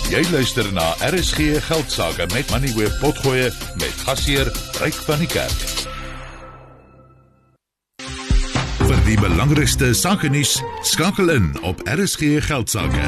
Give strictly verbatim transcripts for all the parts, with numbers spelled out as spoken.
Jy luister na R S G Geldsaake met Money Web Potgoe met gasheer Ryk van die Kerk. Vir die belangrikste sakenuus, skakel in op R S G Geldsaake.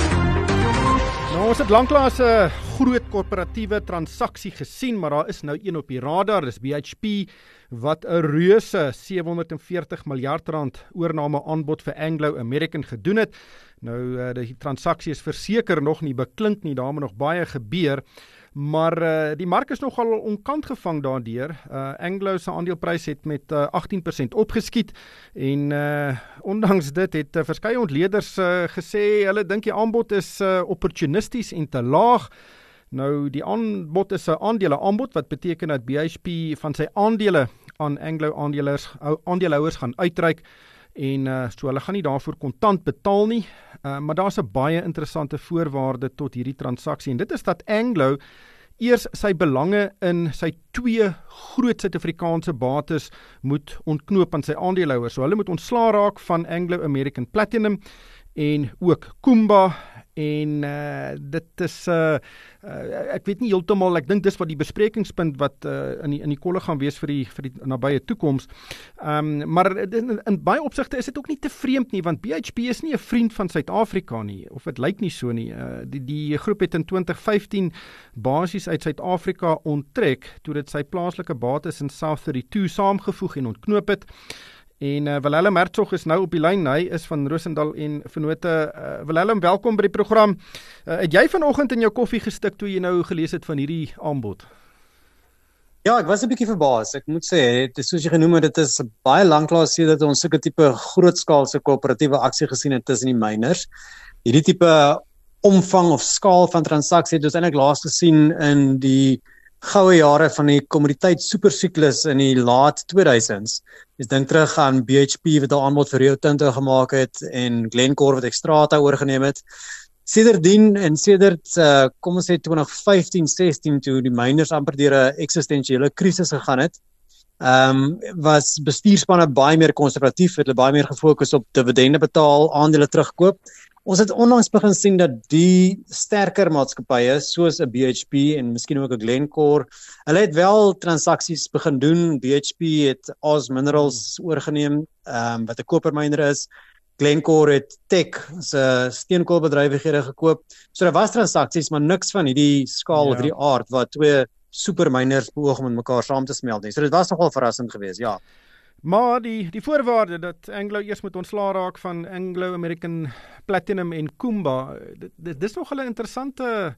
Nou, ons het lanklaas 'n groot korporatiewe transaksie gesien, maar daar is nou een op die radar, dis B H P, wat 'n reuse sewe honderd en veertig miljard rand oorname aanbod vir Anglo American gedoen het. Nou, die transaksie is verseker nog nie beklink nie, daar moet nog baie gebeur, maar uh, die mark is nogal onkant gevang daardeur. Uh, Anglo se aandeleprys het met uh, agttien persent opgeskiet en uh, ondanks dit het uh, verskeie ontleeders uh, gesê, hulle dink die aanbod is uh, opportunisties en te laag. Nou, die aanbod is 'n aandele aanbod, wat beteken dat B H P van sy aandele aan Anglo aandelers, aandeelhouers gaan uitreik, en uh, so hulle gaan nie daarvoor kontant betaal nie, uh, maar daar's 'n baie interessante voorwaarde tot hierdie transaksie, en dit is dat Anglo eers sy belange in sy twee groot Suid-Afrikaanse bates moet ontknoop aan sy aandeelhouers. So hulle moet ontslaa raak van Anglo American Platinum en ook Kumba, en uh, dit is uh, uh, ek weet nie heeltemal, ek dink dis wat die besprekingspunt wat uh, in die in die kolle gaan wees vir die vir die nabye toekoms. Um, maar in, in baie opsigte is dit ook nie te vreemd nie, want B H P is nie 'n vriend van Suid-Afrika nie, of dit lyk nie so nie. Uh, die die groep het in twintig vyftien basies uit Suid-Afrika onttrek toe dit sy plaaslike bates in South thirty-two saamgevoeg en ontknoop het. En uh, Willem Hertzog is nou op die lyn, hy is van Roosendal en Vennote. Uh, Willem, welkom by die program. Uh, het jy vanoggend in jou koffie gestik toe jy nou gelees het van hierdie aanbod? Ja, ek was 'n bietjie verbaas. Ek moet sê, dit is soos jy genoem het, dit is baie lanklaas sedert ons sulke tipe grootskaalse koöperatiewe aksie gesien het tussen die miners. Hierdie tipe omvang of skaal van transaksie het ons eintlik laas gesien in die goue jare van die kommoditeit supersiklus in die laat tweeduisends. Ek dink terug aan B H P wat 'n aanbod vir Rio Tinto gemaak het en Glencore wat Xstrata oorgeneem het. Sedertdien en sedert uh, kom ons sê twintig vyftien sestien toe die miners amper deur 'n eksistensiële krisis gegaan het, um, was bestuurspanne baie meer konservatief, het hulle baie meer gefokus op dividende betaal, aandele terugkoop. Ons het onlangs begin sien dat die sterker maatskappye, soos 'n B H P en miskien ook 'n Glencore, hulle het wel transaksies begin doen. B H P het Oz Minerals oorgeneem, um, wat 'n kopermyner is. Glencore het Teck, se steenkoolbedrywighede gekoop. So daar was transaksies, maar niks van hierdie skaal ja. of die aard wat twee supermyners beoog om met mekaar saam te smelt nie. So dit was nogal verrassend geweest, ja. Maar die, die voorwaarde dat Anglo eers moet ontslaa raak van Anglo American Platinum en Kumba, dit, dit is nog 'n interessante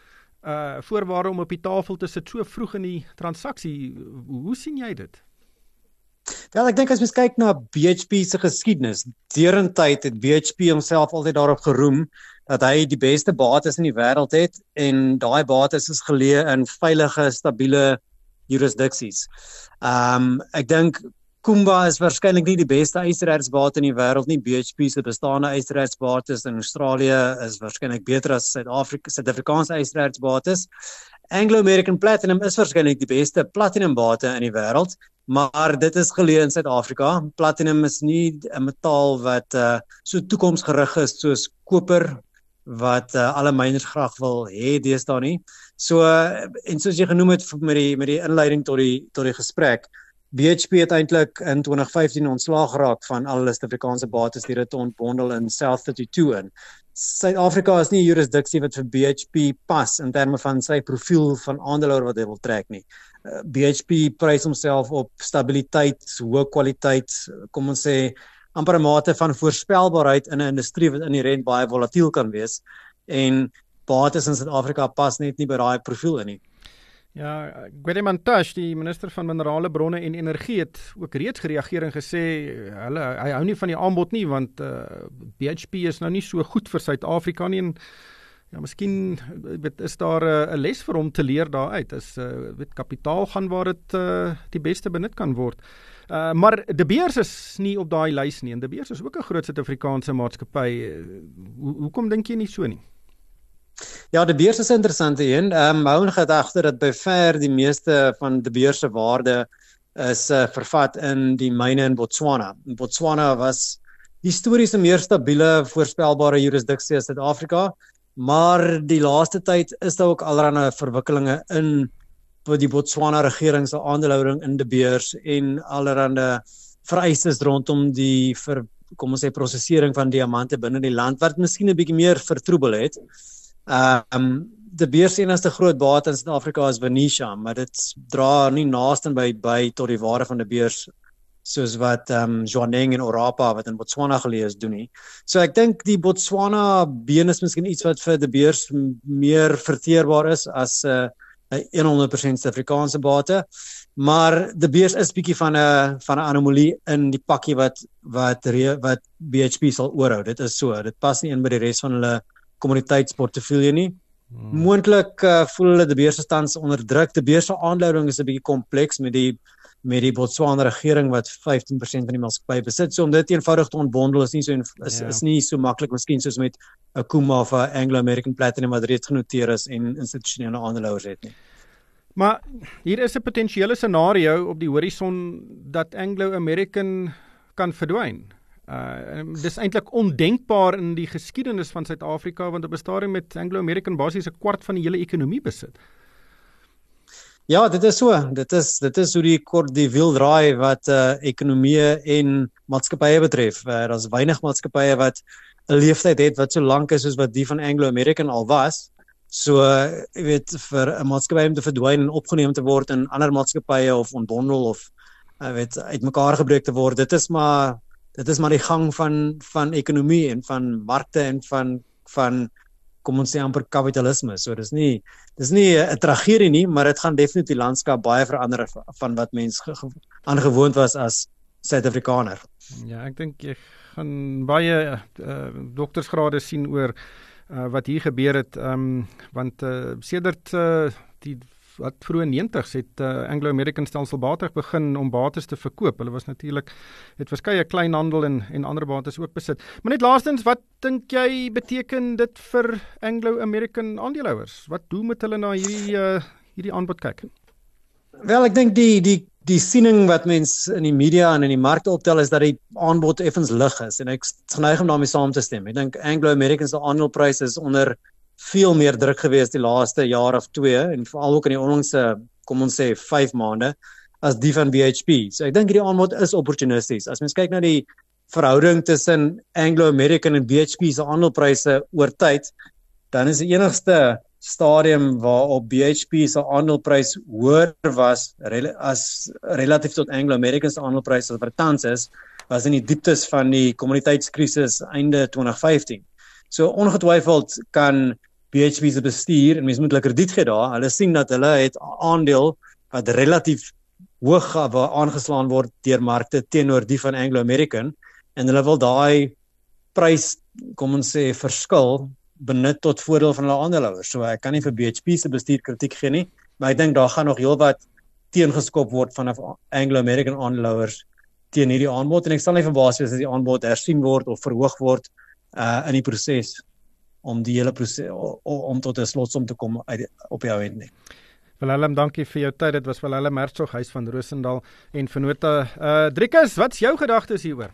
uh, voorwaarde om op die tafel te sit so vroeg in die transaksie. Hoe sien jy dit? Wel, ek dink as mens kyk na B H P se geskiedenis, derentyd het B H P homself altyd daarop geroem dat hy die beste bates in die wêreld het, en daai bates is geleë in veilige, stabiele jurisdiksies. Um, ek dink Kumba is waarskynlik nie die beste ysterertsbate in die wêreld nie. B H P se bestaande ysterertsbates in Australië is waarskynlik beter as Suid-Afrika, Suid-Afrikaanse ysterertsbates. Anglo American Platinum is waarskynlik die beste platinumbate in die wêreld, maar dit is geleë in Suid-Afrika. Platinum is nie 'n metaal wat uh, so toekomsgerig is soos koper, wat uh, alle miners graag wil hê deesdae nie. So uh, en soos jy genoem het met die met die inleiding tot die tot die gesprek, B H P het eintlik in twintig vyftien ontslaag geraak van al hulle Suid-Afrikaanse bates deur dit te ontbondel in South thirty-two in. Suid-Afrika is nie 'n jurisdiksie wat vir B H P pas in terme van sy profiel van aandeelhouer wat hy wil trek nie. Uh, B H P prys homself op stabiliteit, hoë kwaliteit, kom ons sê amper 'n mate van voorspelbaarheid in 'n industrie wat inherënt baie volatiel kan wees, en bates in Suid-Afrika pas net nie by daai profiel in nie. Ja, Gwede Mantashe, die minister van Minerale Bronne en Energie, het ook reeds gereageer en gesê, hulle, hy hou nie van die aanbod nie, want uh, B H P is nou nie so goed vir Suid-Afrika nie, en ja, miskien weet, is daar 'n uh, les vir hom te leer daaruit, is uh, weet, kapitaal gaan waar dit uh, die beste benut kan word. Uh, maar De Beers is nie op daai lys nie, en De Beers is ook 'n groot Suid-Afrikaanse maatskappy. Hoe, hoekom dink jy nie so nie? Ja, De Beers is 'n interessante een. Um, hou in gedagte dat by ver die meeste van De Beers se waarde is uh, vervat in die myne in Botswana. Botswana was histories 'n meer stabiele, voorspelbare jurisdiksie as Suid-Afrika. maar die laaste tyd is daar ook allerlei verwikkelinge in die Botswana regering se aandeelhouding in De Beers en allerlei vereistes rondom die vir kom ons sê prosesering van diamante binne die land wat miskien 'n bietjie meer vertroebel het. Um De Beers se enigste groot bate in Suid-Afrika is Venetia, maar dit dra nie naaste by by tot die waarde van De Beers soos wat um, Jwaneng en Orapa wat in Botswana geleë is doen nie. So ek dink die Botswana been is miskien iets wat vir De Beers meer verteerbaar is as 'n uh, honderd persent Suid-Afrikaanse bate, maar De Beers is bietjie van 'n van 'n anomalie in die pakkie wat wat wat B H P sal oorhou. Dit is so, dit pas nie in by die res van hulle kommoditeitsportefeulje nie. Hmm. Moontlik uh, voel hulle De Beers se tans onder druk. De Beers se aanhouding is 'n bietjie kompleks met die met die Botswana regering wat vyftien persent van die maatskappy besit. So om dit eenvoudig te ontbondel is nie so is, yeah. is nie so maklik miskien soos met 'n Kumba of 'n Anglo American Platinum wat reeds genoteer is en institusionele aandeelhouers het nie. Maar hier is 'n potensiële scenario op die horison dat Anglo American kan verdwyn. Uh, dis eintlik ondenkbaar in die geskiedenis van Suid-Afrika want op 'n stadium met Anglo American basies 'n kwart van die hele ekonomie besit. Ja, dit is so. Dit is dit is hoe die kort die wiel draai wat uh, ekonomie en maatskappye betref. Uh, Daar's weinig maatskappye wat 'n leeftyd het wat so lank is soos wat die van Anglo American al was. So, uh, jy weet, vir 'n maatskappy om te verdwyn en opgeneem te word in ander maatskappye of ontbondel of uh, weet uitmekaar gebreek te word, dit is maar dit is maar die gang van van ekonomie en van markte en van van kom ons sê amper kapitalisme. So dis nie dis nie 'n tragedie nie, maar dit gaan definitief die landskap baie verander van wat mens aangewoond was as Suid-Afrikaner. Ja, ek dink jy gaan baie uh, doktorsgrade sien oor uh, wat hier gebeur het, um, want uh, sedert uh, die wat vroeë negentigs het uh, Anglo American stelselmatig begin om bates te verkoop. Hulle was natuurlik het verskeie kleinhandel en en ander bates ook besit. Maar net laastens, wat dink jy beteken dit vir Anglo American aandeelhouers? Wat doen met hulle na hierdie uh, hierdie aanbod kyk? Wel, ek dink die die die siening wat mens in die media en in die markte optel is dat die aanbod effens lig is en ek geneig om daarmee saam te stem. Ek dink Anglo American se aandelepryse is onder veel meer druk gewees die laaste jaar of twee en veral ook in die onlangse, kom ons sê, vyf maande as die van B H P. So ek dink hierdie aanbod is opportunisties. As mens kyk na die verhouding tussen Anglo American en B H P se aandelepryse oor tyd, dan is die enigste stadium waarop B H P se aandeleprys hoër was as relatief tot Anglo American se aandeleprys wat tans is, was in die dieptes van die kommoditeitskrisis einde twintig vyftien. So ongetwyfeld kan B H P se bestuur en mens moet hulle krediet gee daar. Hulle sien dat hulle het aandeel wat relatief hoog aangeslaan word deur markte teenoor die van Anglo American en hulle wil daai prys, kom ons sê, verskil benut tot voordeel van hulle aandeelhouers. So ek kan nie vir B H P se bestuur kritiek gee nie, maar ek dink daar gaan nog heelwat teengeskop word vanaf Anglo American aandeelhouers teen hierdie aanbod en ek sal nie verbaas wees as die aanbod hersien word of verhoog word uh in die proses om die hele proses om tot 'n slotsom te kom uit, op jou end nie. Willem, dankie vir jou tyd. Dit was Willem Hertzog, huis van Roosendaal en Venota. Uh Driekus, wat's jou gedagtes hieroor?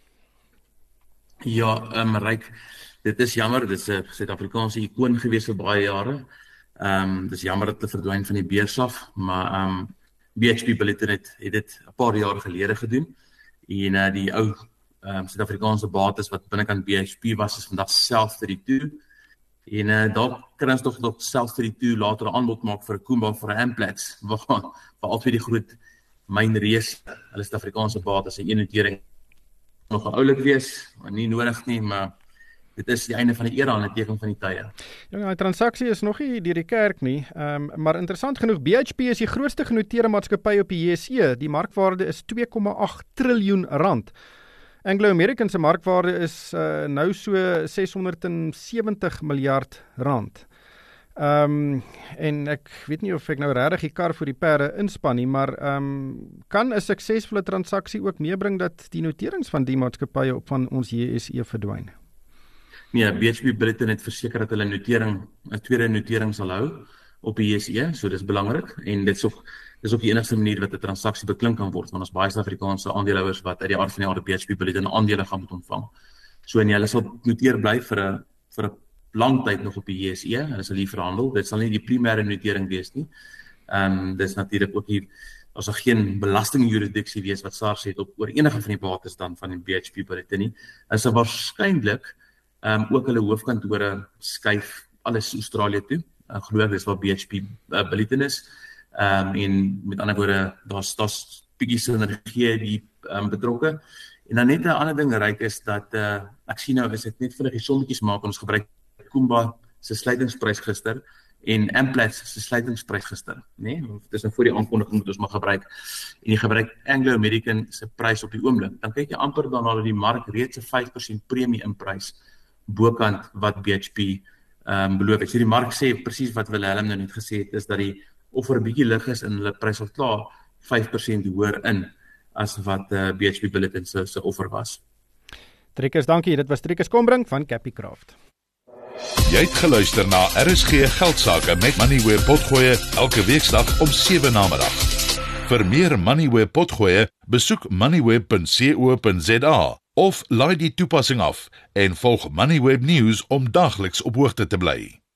Ja, um, Ryk, dit is jammer, dit is 'n Suid-Afrikaanse ikoon gewees vir baie jare. Ehm um, dis jammer dat hulle verdwyn van die beurs af, maar ehm um, B H P Billiton het, het dit 'n paar jaar gelede gedoen. En uh, die ou ehm um, Suid-Afrikaanse bates wat binnekant B H P was, is vandag South thirty-two. En uh, daar kan ons tog tot South thirty-two later 'n aanbod maak vir 'n Kumba of vir 'n Amplats, waar vir altyd die groot mynreus, hulle Suid-Afrikaanse bates en een notering nog oulik wees, maar nie nodig nie, maar dit is die einde van die era en 'n teken van die tye. Ja, die transaksie is nog nie deur die kerk nie, um, maar interessant genoeg, B H P is die grootste genoteerde maatskappy op die J S E. Die markwaarde is twee komma agt triljoen rand. Anglo American se markwaarde is uh, nou so ses honderd sewentig miljard rand. Um, en ek weet nie of ek nou regtig die kar vir die perde inspan nie, maar um, kan 'n suksesvolle transaksie ook meebring dat die noterings van die maatskappye op van ons J S E verdwyn? Nee, B H P Billiton het verseker dat hulle notering, 'n tweede notering sal hou op die J S E, so dis belangrik en dit is ook dis ook die enigste manier wat 'n transaksie beklink kan word, want ons baie Suid-Afrikaanse aandeelhouers wat uit die aard van die aard B H P Billiton aandele gaan moet ontvang. So en hulle sal noteer bly vir 'n vir 'n lang tyd nog op die J S E, hulle sal hier verhandel, dit sal nie die primêre notering wees nie. Ehm um, dis natuurlik ook hier, as daar geen belastingjurisdiksie wees wat SARS het op oor enige van die bates dan van die B H P billiete nie, is daar waarskynlik ehm um, ook hulle hoofkantore skuif alles Australië toe. Ek glo dis waar B H P uh, billiete is. Ehm um, en met ander woorde, daar's daar's bietjie sinergie die um, betrokke. En dan net 'n ander ding ryk is dat uh, ek sien nou is dit net vinnig die sommetjies maak, ons gebruik Kumba se sluitingsprys gister en Amplats se sluitingsprys gister, né? Nee? Dis nou voor die aankondiging moet ons maar gebruik. En jy gebruik Anglo American se prys op die oomblik. Dan kyk jy amper daarna dat die mark reeds 'n vyf persent premie in prys bokant wat B H P ehm um, beloof. So die mark sê presies wat Willem nou net gesê het, is dat die offer 'n bietjie lig is en hulle prys al klaar vyf persent hoër in as wat uh, B H P Billiton se se offer was. Trekkers, dankie. Dit was Trekkers Kombrink van Capicraft. Jy het geluister na R S G Geldsaake met Moneyweb Potgoe elke weeksdag om sewe namiddag. Vir meer Moneyweb Potgoe, besoek moneyweb punt co punt za of laai die toepassing af en volg Moneyweb News om daagliks op hoogte te bly.